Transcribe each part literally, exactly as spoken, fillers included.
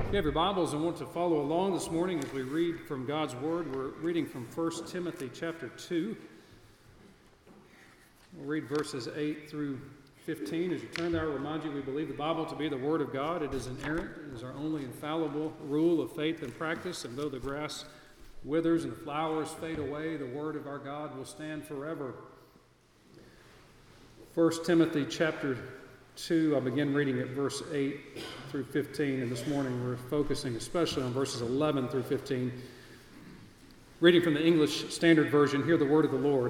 If you have your Bibles and want to follow along this morning as we read from God's Word, we're reading from First Timothy chapter two. We'll read verses eight through fifteen. As you turn there, I remind you we believe the Bible to be the Word of God. It is inerrant. It is our only infallible rule of faith and practice. And though the grass withers and the flowers fade away, the Word of our God will stand forever. First Timothy chapter two, I'll begin reading at verse eight through fifteen, and this morning we're focusing especially on verses eleven through fifteen. Reading from the English Standard Version, hear the word of the Lord.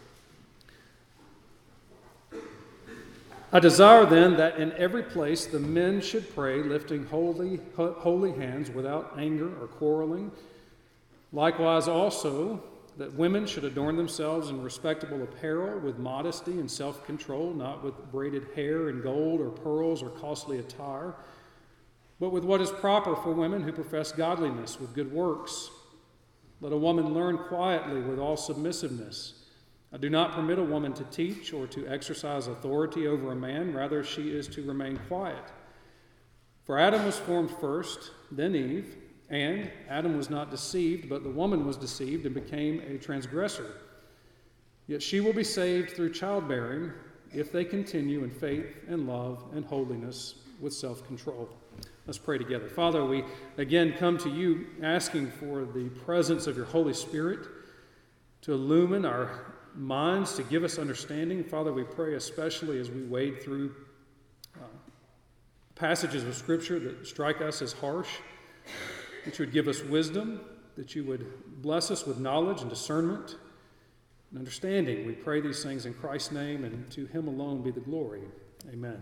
I desire then that in every place the men should pray, lifting holy, holy hands without anger or quarreling. Likewise also, that women should adorn themselves in respectable apparel with modesty and self-control, not with braided hair and gold or pearls or costly attire, but with what is proper for women who profess godliness with good works. Let a woman learn quietly with all submissiveness. I do not permit a woman to teach or to exercise authority over a man. Rather, she is to remain quiet. For Adam was formed first, then Eve. And Adam was not deceived, but the woman was deceived and became a transgressor. Yet she will be saved through childbearing if they continue in faith and love and holiness with self-control. Let's pray together. Father, we again come to you asking for the presence of your Holy Spirit to illumine our minds, to give us understanding. Father, we pray especially as we wade through uh, passages of Scripture that strike us as harsh, that you would give us wisdom, that you would bless us with knowledge and discernment and understanding. We pray these things in Christ's name, and to him alone be the glory. Amen.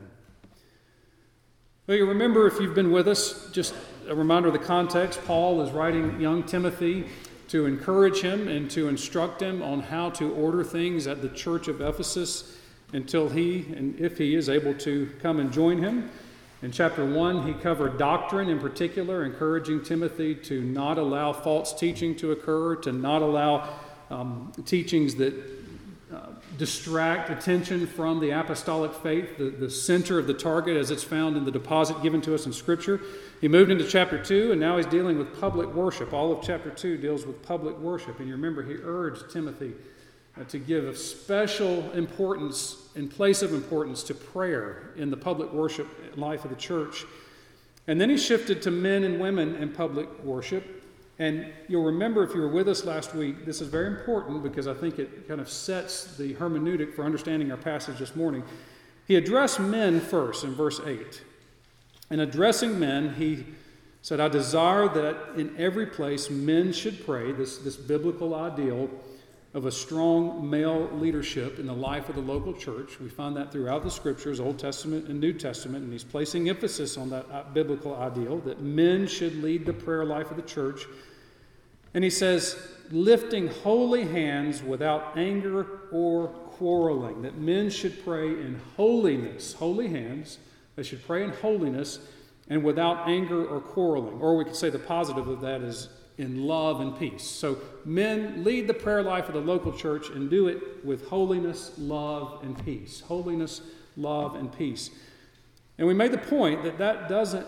Well, you remember, if you've been with us, just a reminder of the context. Paul is writing young Timothy to encourage him and to instruct him on how to order things at the church of Ephesus until he, and if he is able to come and join him. In chapter one, he covered doctrine in particular, encouraging Timothy to not allow false teaching to occur, to not allow um, teachings that uh, distract attention from the apostolic faith, the, the center of the target as it's found in the deposit given to us in Scripture. He moved into chapter two, and now he's dealing with public worship. All of chapter two deals with public worship. And you remember, he urged Timothy uh, to give special importance, in place of importance, to prayer in the public worship life of the church. And then he shifted to men and women in public worship. And you'll remember, if you were with us last week, this is very important because I think it kind of sets the hermeneutic for understanding our passage this morning. He addressed men first in verse eight. In addressing men, he said, I desire that in every place men should pray, this, this biblical ideal of a strong male leadership in the life of the local church. We find that throughout the Scriptures, Old Testament and New Testament, and he's placing emphasis on that biblical ideal, that men should lead the prayer life of the church. And he says, lifting holy hands without anger or quarreling, that men should pray in holiness, holy hands, they should pray in holiness and without anger or quarreling. Or we could say the positive of that is in love and peace. So men, lead the prayer life of the local church and do it with holiness, love, and peace. Holiness, love, and peace. And we made the point that that doesn't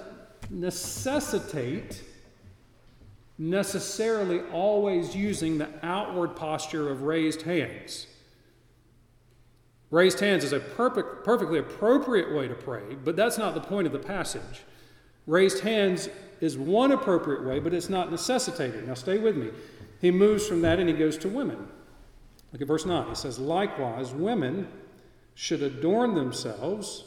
necessitate necessarily always using the outward posture of raised hands. Raised hands is a perfect, perfectly appropriate way to pray, but that's not the point of the passage. Raised hands is one appropriate way, but it's not necessitated. Now stay with me. He moves from that and he goes to women. Look at verse nine. He says, likewise, women should adorn themselves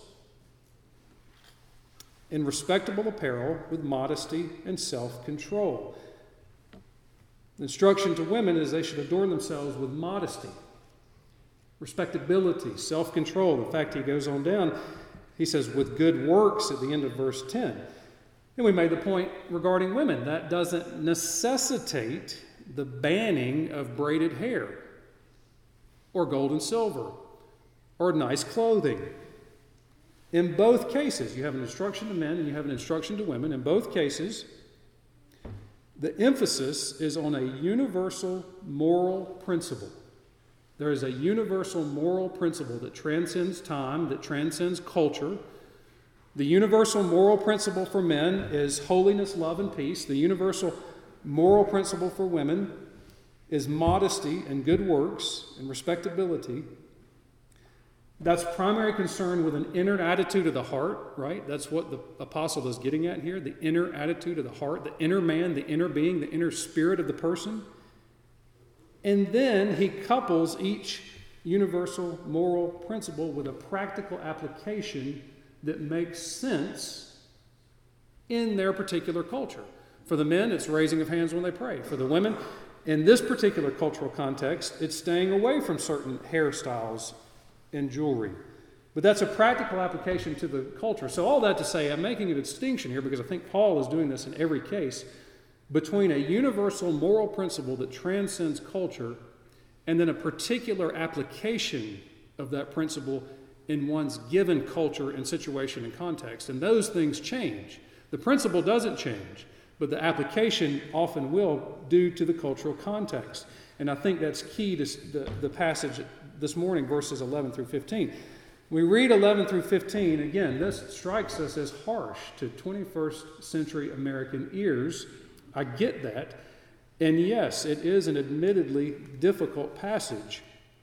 in respectable apparel with modesty and self-control. The instruction to women is they should adorn themselves with modesty, respectability, self-control. In fact, he goes on down. He says, with good works at the end of verse ten. And we made the point regarding women. That doesn't necessitate the banning of braided hair or gold and silver or nice clothing. In both cases, you have an instruction to men and you have an instruction to women. In both cases, the emphasis is on a universal moral principle. There is a universal moral principle that transcends time, that transcends culture, The universal moral principle for men is holiness, love, and peace. The universal moral principle for women is modesty and good works and respectability. That's primary concern with an inner attitude of the heart, right? That's what the apostle is getting at here, the inner attitude of the heart, the inner man, the inner being, the inner spirit of the person. And then he couples each universal moral principle with a practical application that makes sense in their particular culture. For the men, it's raising of hands when they pray. For the women, in this particular cultural context, it's staying away from certain hairstyles and jewelry. But that's a practical application to the culture. So all that to say, I'm making a distinction here because I think Paul is doing this in every case between a universal moral principle that transcends culture and then a particular application of that principle in one's given culture and situation and context. And those things change. The principle doesn't change, but the application often will due to the cultural context. And I think that's key to the, the passage this morning, verses eleven through fifteen. We read eleven through fifteen, again, this strikes us as harsh to twenty-first century American ears. I get that. And yes, it is an admittedly difficult passage.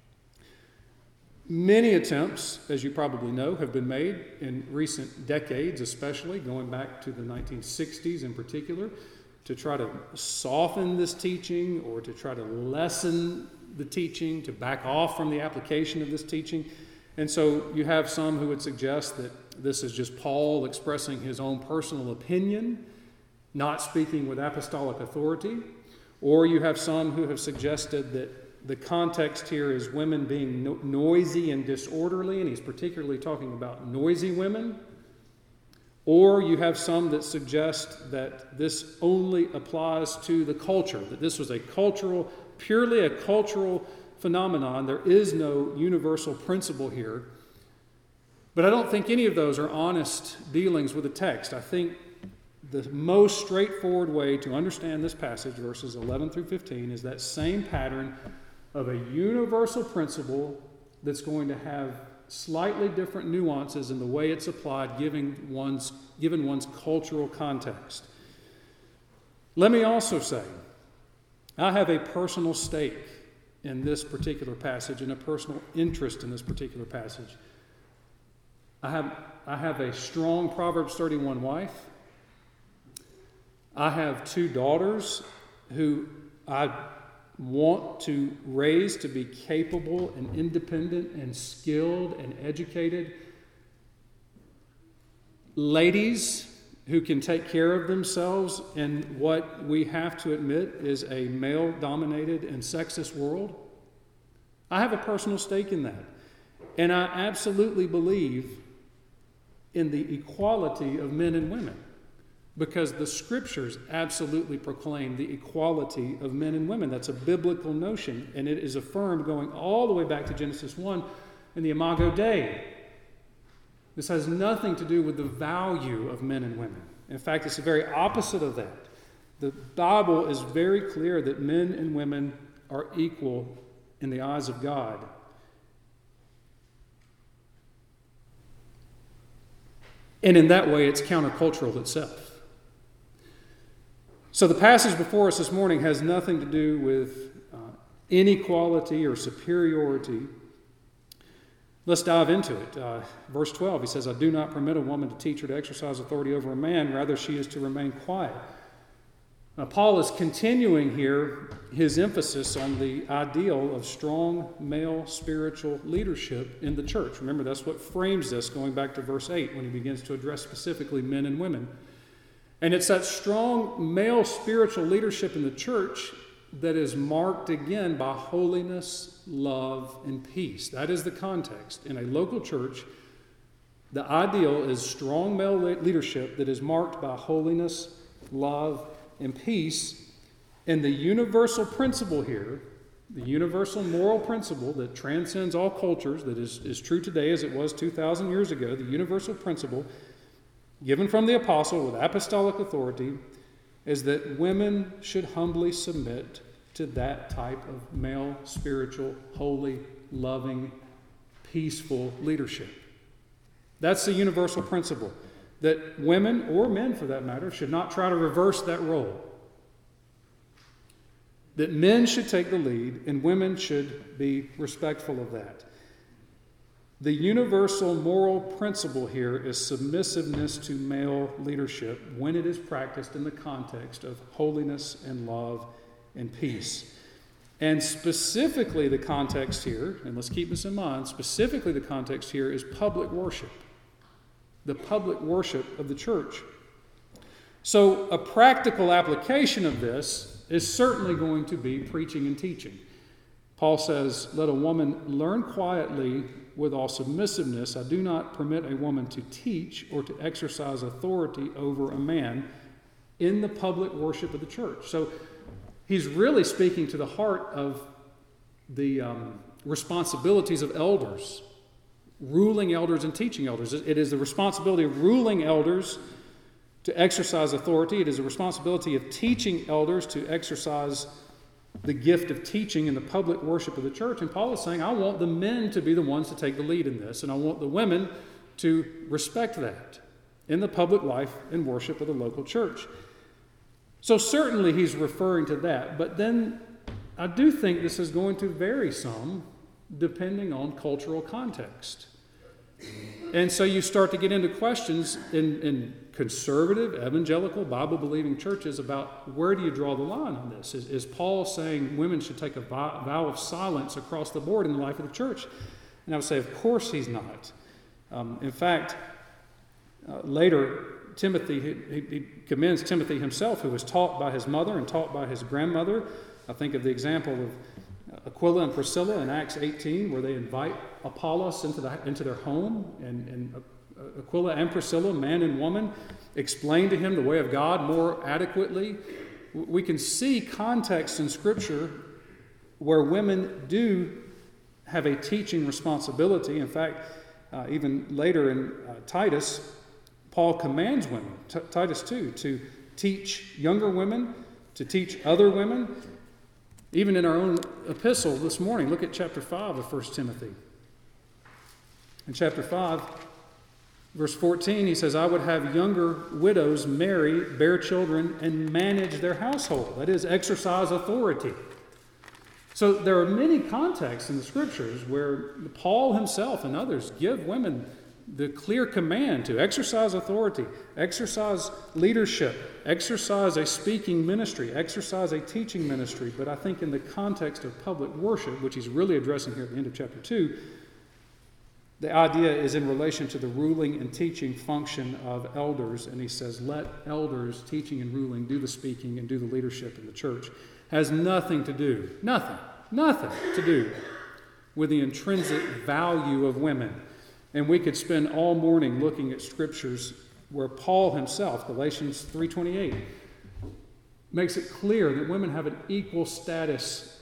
Many attempts, as you probably know, have been made in recent decades, especially going back to the nineteen sixties in particular, to try to soften this teaching or to try to lessen the teaching, to back off from the application of this teaching. And so you have some who would suggest that this is just Paul expressing his own personal opinion, not speaking with apostolic authority. Or you have some who have suggested that the context here is women being no- noisy and disorderly, and he's particularly talking about noisy women. Or you have some that suggest that this only applies to the culture, that this was a cultural, purely a cultural phenomenon. There is no universal principle here. But I don't think any of those are honest dealings with the text. I think the most straightforward way to understand this passage, verses eleven through fifteen, is that same pattern of a universal principle that's going to have slightly different nuances in the way it's applied given one's, given one's cultural context. Let me also say, I have a personal stake in this particular passage and a personal interest in this particular passage. I have, I have a strong Proverbs thirty-one wife. I have two daughters who I want to raise to be capable and independent and skilled and educated ladies who can take care of themselves in what we have to admit is a male-dominated and sexist world. I have a personal stake in that. And I absolutely believe in the equality of men and women, because the scriptures absolutely proclaim the equality of men and women. That's a biblical notion, and it is affirmed going all the way back to Genesis one in the Imago Dei. This has nothing to do with the value of men and women. In fact, it's the very opposite of that. The Bible is very clear that men and women are equal in the eyes of God. And in that way, it's countercultural itself. So the passage before us this morning has nothing to do with uh, inequality or superiority. Let's dive into it. Uh, verse twelve, he says, I do not permit a woman to teach or to exercise authority over a man. Rather, she is to remain quiet. Now, Paul is continuing here his emphasis on the ideal of strong male spiritual leadership in the church. Remember, that's what frames this, going back to verse eight, when he begins to address specifically men and women. And it's that strong male spiritual leadership in the church that is marked again by holiness, love, and peace. That is the context. In a local church, the ideal is strong male leadership that is marked by holiness, love, and peace. And the universal principle here, the universal moral principle that transcends all cultures, that is, is true today as it was two thousand years ago, the universal principle given from the apostle with apostolic authority, is that women should humbly submit to that type of male, spiritual, holy, loving, peaceful leadership. That's the universal principle. that women, or men for that matter, should not try to reverse that role. That men should take the lead and women should be respectful of that. The universal moral principle here is submissiveness to male leadership when it is practiced in the context of holiness and love and peace. And specifically the context here, and let's keep this in mind, specifically the context here is public worship. The public worship of the church. So a practical application of this is certainly going to be preaching and teaching. Paul says, let a woman learn quietly with all submissiveness. I do not permit a woman to teach or to exercise authority over a man in the public worship of the church. So he's really speaking to the heart of the um, responsibilities of elders, ruling elders and teaching elders. It is the responsibility of ruling elders to exercise authority. It is the responsibility of teaching elders to exercise the gift of teaching in the public worship of the church. And Paul is saying, I want the men to be the ones to take the lead in this, and I want the women to respect that in the public life and worship of the local church. So certainly he's referring to that, but then I do think this is going to vary some depending on cultural context. And so you start to get into questions in, in conservative, evangelical, Bible-believing churches about where do you draw the line on this? Is, is Paul saying women should take a vow, vow of silence across the board in the life of the church? And I would say, of course he's not. Um, in fact, uh, later, Timothy, he, he commends Timothy himself, who was taught by his mother and taught by his grandmother. I think of the example of Aquila and Priscilla in Acts eighteen, where they invite Apollos into, the, into their home, and, and Aquila and Priscilla, man and woman, explain to him the way of God more adequately. We can see context in Scripture where women do have a teaching responsibility. In fact, uh, even later in uh, Titus, Paul commands women, T- Titus two, to teach younger women, to teach other women. Even in our own epistle this morning, look at chapter five of First Timothy. In chapter five, verse fourteen, he says, I would have younger widows marry, bear children, and manage their household. That is, exercise authority. So there are many contexts in the Scriptures where Paul himself and others give women the clear command to exercise authority, exercise leadership, exercise a speaking ministry, exercise a teaching ministry. But I think in the context of public worship, which he's really addressing here at the end of chapter two, the idea is in relation to the ruling and teaching function of elders. And he says, let elders, teaching and ruling, do the speaking and do the leadership in the church. Has nothing to do, nothing, nothing to do with the intrinsic value of women. And we could spend all morning looking at scriptures where Paul himself, Galatians three twenty-eight, makes it clear that women have an equal status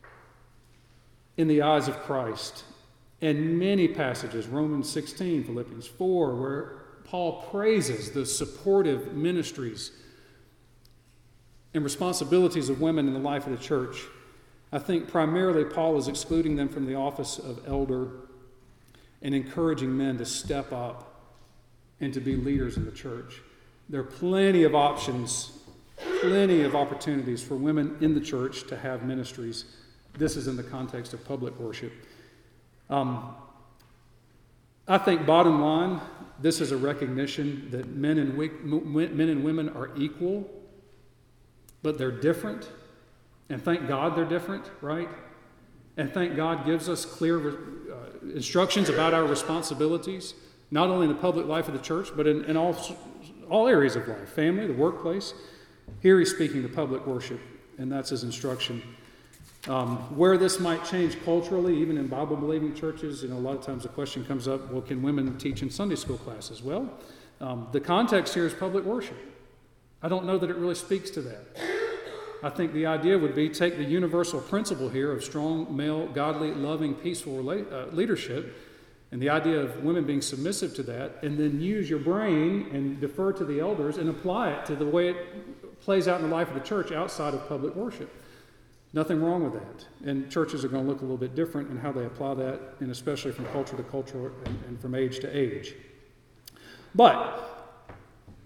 in the eyes of Christ. And many passages, Romans sixteen, Philippians four, where Paul praises the supportive ministries and responsibilities of women in the life of the church. I think primarily Paul is excluding them from the office of elder and encouraging men to step up and to be leaders in the church. There are plenty of options, plenty of opportunities for women in the church to have ministries. This is in the context of public worship. Um, I think bottom line, this is a recognition that men and, we, men and women are equal, but they're different. And thank God they're different, right? And thank God gives us clear uh, instructions about our responsibilities, not only in the public life of the church, but in, in all, all areas of life, family, the workplace. Here he's speaking to public worship, and that's his instruction. Um, where this might change culturally, even in Bible-believing churches, you know, a lot of times the question comes up, well, can women teach in Sunday school classes? Well, um, the context here is public worship. I don't know that it really speaks to that. I think the idea would be take the universal principle here of strong, male, godly, loving, peaceful rela- uh, leadership, and the idea of women being submissive to that, and then use your brain and defer to the elders and apply it to the way it plays out in the life of the church outside of public worship. Nothing wrong with that. And churches are going to look a little bit different in how they apply that, and especially from culture to culture and, and from age to age. But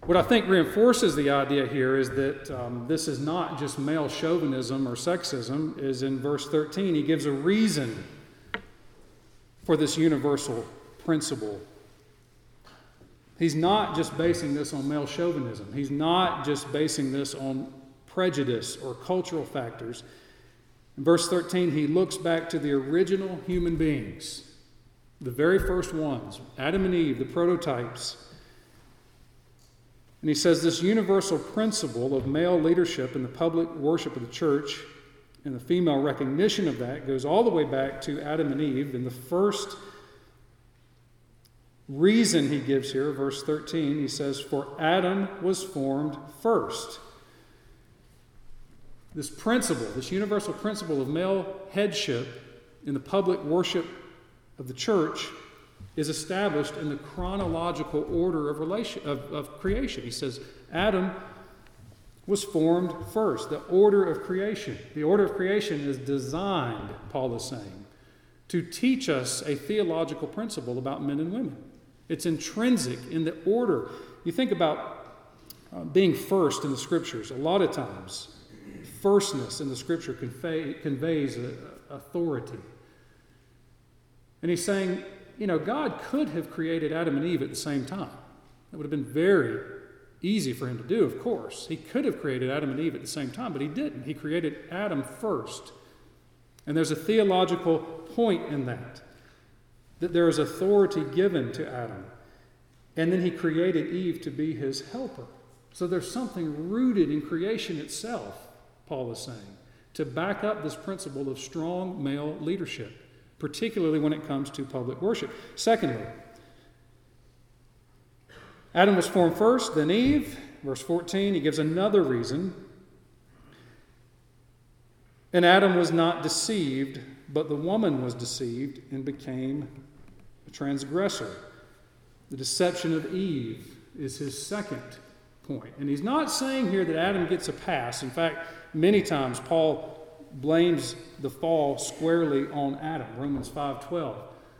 What I think reinforces the idea here is that um, this is not just male chauvinism or sexism, is in verse thirteen. He gives a reason for this universal principle. He's not just basing this on male chauvinism. He's not just basing this on prejudice or cultural factors. In verse thirteen, he looks back to the original human beings, the very first ones, Adam and Eve, the prototypes. And he says this universal principle of male leadership in the public worship of the church and the female recognition of that goes all the way back to Adam and Eve. And the first reason he gives here, verse thirteen, he says, "For Adam was formed first." This principle, this universal principle of male headship in the public worship of the church is established in the chronological order of, relation, of, of creation. He says Adam was formed first, the order of creation. The order of creation is designed, Paul is saying, to teach us a theological principle about men and women. It's intrinsic in the order. You think about uh, being first in the Scriptures. A lot of times, firstness in the Scripture convey, conveys a, a authority. And he's saying, you know, God could have created Adam and Eve at the same time. It would have been very easy for him to do, of course. He could have created Adam and Eve at the same time, but he didn't. He created Adam first. And there's a theological point in that, that there is authority given to Adam. And then he created Eve to be his helper. So there's something rooted in creation itself, Paul is saying, to back up this principle of strong male leadership, particularly when it comes to public worship. Secondly, Adam was formed first, then Eve. Verse fourteen, he gives another reason. And Adam was not deceived, but the woman was deceived and became a transgressor. The deception of Eve is his second point. And he's not saying here that Adam gets a pass. In fact, many times Paul blames the fall squarely on Adam. Romans five twelve.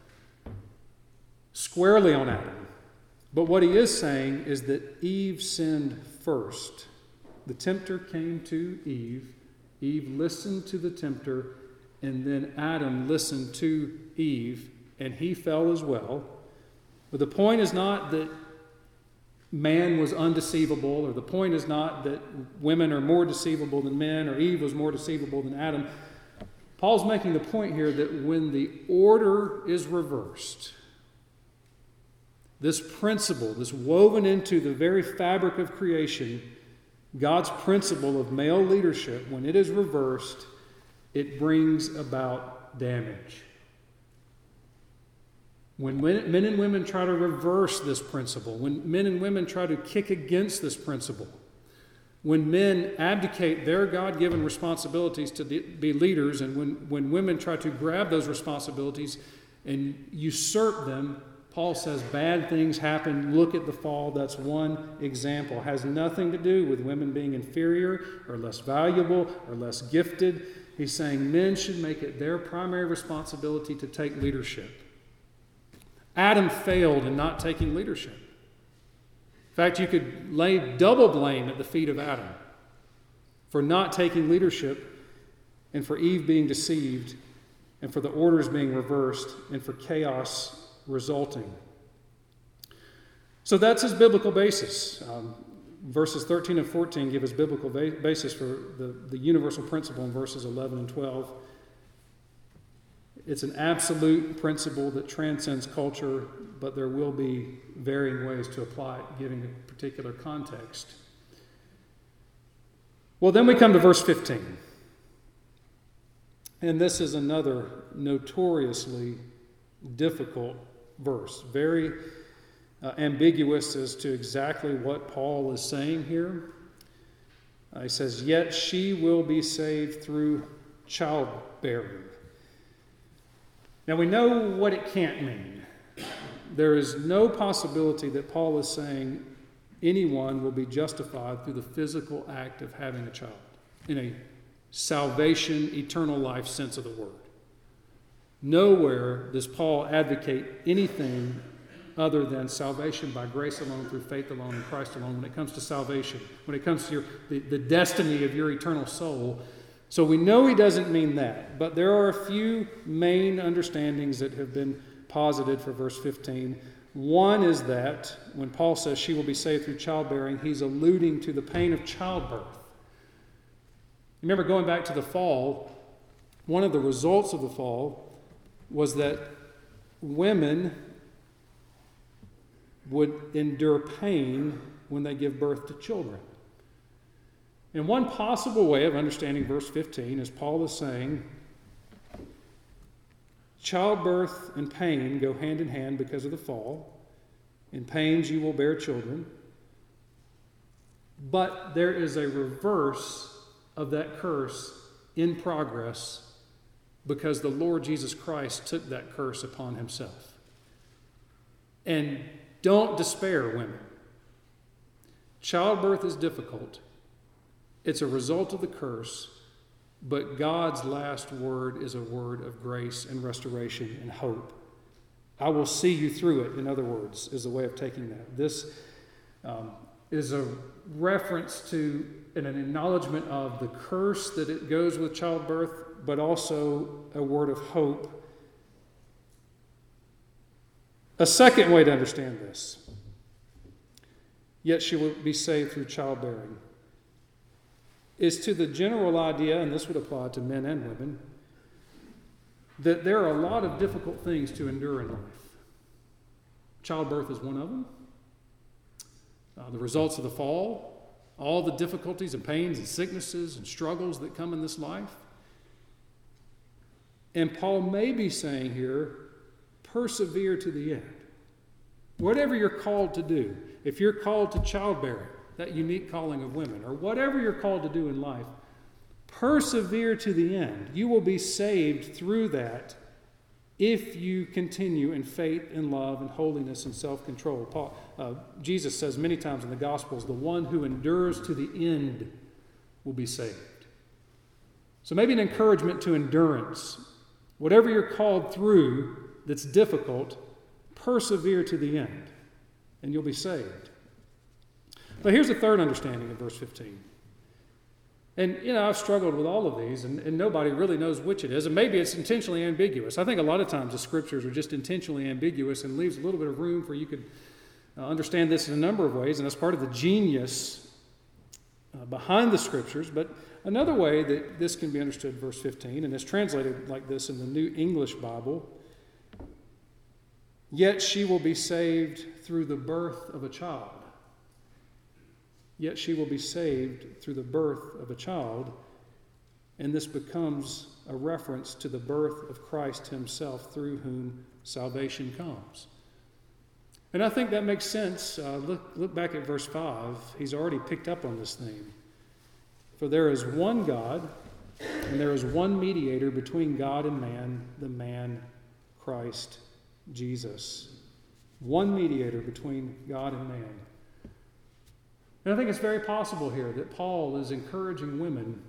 Squarely on Adam. But what he is saying is that Eve sinned first. The tempter came to Eve. Eve listened to the tempter, and then Adam listened to Eve, and he fell as well. But the point is not that man was undeceivable, or the point is not that women are more deceivable than men, or Eve was more deceivable than Adam. Paul's making the point here that when the order is reversed, this principle, this woven into the very fabric of creation, God's principle of male leadership, when it is reversed, it brings about damage. When men and women try to reverse this principle, when men and women try to kick against this principle, when men abdicate their God-given responsibilities to be leaders, and when, when women try to grab those responsibilities and usurp them, Paul says bad things happen. Look at the fall. That's one example. It has nothing to do with women being inferior or less valuable or less gifted. He's saying men should make it their primary responsibility to take leadership. Adam failed in not taking leadership. In fact, you could lay double blame at the feet of Adam for not taking leadership, and for Eve being deceived, and for the orders being reversed, and for chaos resulting. So that's his biblical basis. Um, verses thirteen and fourteen give us biblical ba- basis for the, the universal principle in verses eleven and twelve. It's an absolute principle that transcends culture, but there will be varying ways to apply it, giving a particular context. Well, then we come to verse fifteen. And this is another notoriously difficult verse, very uh, ambiguous as to exactly what Paul is saying here. Uh, he says, "Yet she will be saved through childbearing." Now we know what it can't mean. There is no possibility that Paul is saying anyone will be justified through the physical act of having a child in a salvation, eternal life sense of the word. Nowhere does Paul advocate anything other than salvation by grace alone, through faith alone, in Christ alone, when it comes to salvation, when it comes to your, the, the destiny of your eternal soul. So we know he doesn't mean that, but there are a few main understandings that have been posited for verse fifteen. One is that when Paul says she will be saved through childbearing, he's alluding to the pain of childbirth. Remember, going back to the fall, one of the results of the fall was that women would endure pain when they give birth to children. And one possible way of understanding verse fifteen is Paul is saying, childbirth and pain go hand in hand because of the fall. In pains you will bear children. But there is a reverse of that curse in progress because the Lord Jesus Christ took that curse upon himself. And don't despair, women. Childbirth is difficult. It's a result of the curse. But God's last word is a word of grace and restoration and hope. I will see you through it, in other words, is the way of taking that. This um, is a reference to and an acknowledgement of the curse that it goes with childbirth, but also a word of hope. A second way to understand this, yet she will be saved through childbearing, is to the general idea, and this would apply to men and women, that there are a lot of difficult things to endure in life. Childbirth is one of them. Uh, the results of the fall, all the difficulties and pains and sicknesses and struggles that come in this life. And Paul may be saying here, persevere to the end. Whatever you're called to do, if you're called to childbearing, that unique calling of women, or whatever you're called to do in life, persevere to the end. You will be saved through that if you continue in faith and love and holiness and self-control. Paul, uh, Jesus says many times in the Gospels, the one who endures to the end will be saved. So maybe an encouragement to endurance. Whatever you're called through that's difficult, persevere to the end, and you'll be saved. But here's a third understanding of verse fifteen. And, you know, I've struggled with all of these, and, and nobody really knows which it is. And maybe it's intentionally ambiguous. I think a lot of times the scriptures are just intentionally ambiguous and leaves a little bit of room for you could uh, understand this in a number of ways, and that's part of the genius uh, behind the scriptures. But another way that this can be understood, verse fifteen, and it's translated like this in the New English Bible, yet she will be saved through the birth of a child. Yet she will be saved through the birth of a child. And this becomes a reference to the birth of Christ himself, through whom salvation comes. And I think that makes sense. Uh, look, look back at verse five. He's already picked up on this theme. For there is one God, and there is one mediator between God and man, the man Christ Jesus. One mediator between God and man. And I think it's very possible here that Paul is encouraging women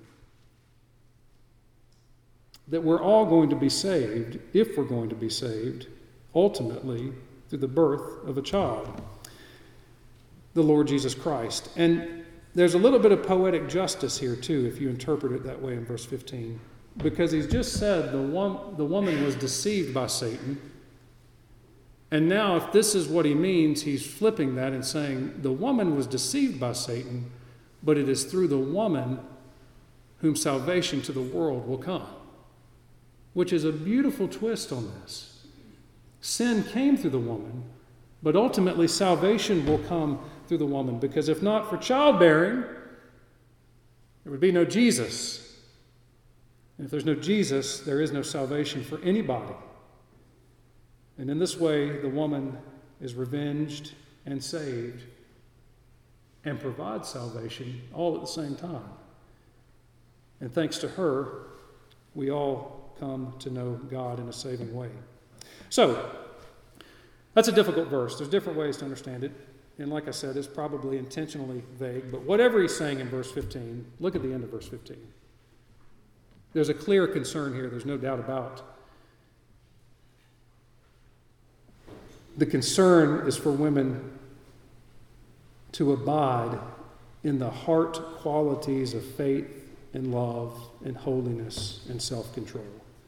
that we're all going to be saved, if we're going to be saved, ultimately through the birth of a child, the Lord Jesus Christ. And there's a little bit of poetic justice here too, if you interpret it that way in verse fifteen, because he's just said the, one, the woman was deceived by Satan. And now, if this is what he means, he's flipping that and saying, the woman was deceived by Satan, but it is through the woman whom salvation to the world will come. Which is a beautiful twist on this. Sin came through the woman, but ultimately salvation will come through the woman, because if not for childbearing, there would be no Jesus. And if there's no Jesus, there is no salvation for anybody. And in this way, the woman is revenged and saved and provides salvation all at the same time. And thanks to her, we all come to know God in a saving way. So, that's a difficult verse. There's different ways to understand it. And like I said, it's probably intentionally vague. But whatever he's saying in verse fifteen, look at the end of verse fifteen. There's a clear concern here, there's no doubt about. The concern is for women to abide in the heart qualities of faith and love and holiness and self-control.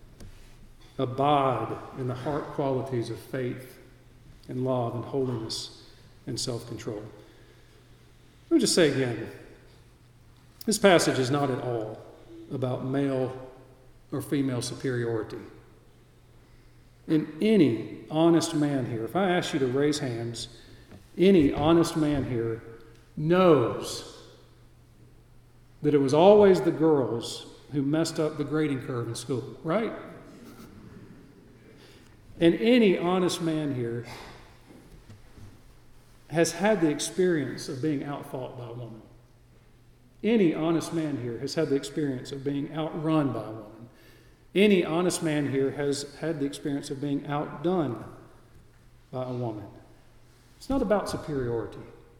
Abide in the heart qualities of faith and love and holiness and self-control. Let me just say again, this passage is not at all about male or female superiority. In any honest man here, if I ask you to raise hands, any honest man here knows that it was always the girls who messed up the grading curve in school, right? And any honest man here has had the experience of being outfought by a woman. Any honest man here has had the experience of being outrun by a woman. Any honest man here has had the experience of being outdone by a woman. It's not about superiority.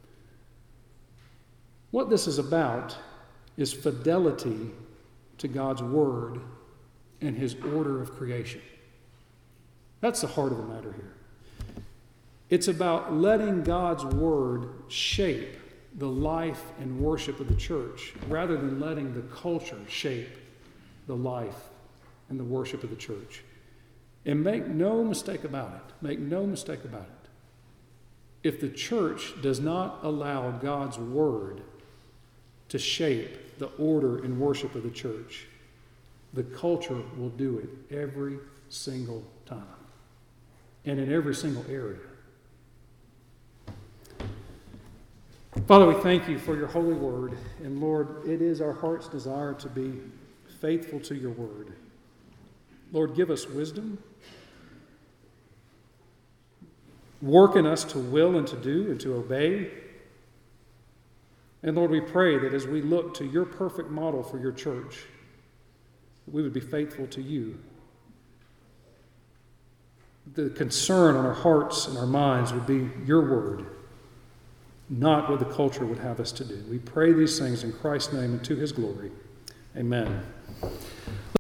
What this is about is fidelity to God's word and his order of creation. That's the heart of the matter here. It's about letting God's word shape the life and worship of the church rather than letting the culture shape the life and the worship of the church. And make no mistake about it. Make no mistake about it. If the church does not allow God's word to shape the order and worship of the church, the culture will do it every single time and in every single area. Father, we thank you for your holy word. And Lord, it is our heart's desire to be faithful to your word. Lord, give us wisdom. Work in us to will and to do and to obey. And Lord, we pray that as we look to your perfect model for your church, we would be faithful to you. The concern on our hearts and our minds would be your word, not what the culture would have us to do. We pray these things in Christ's name and to his glory. Amen.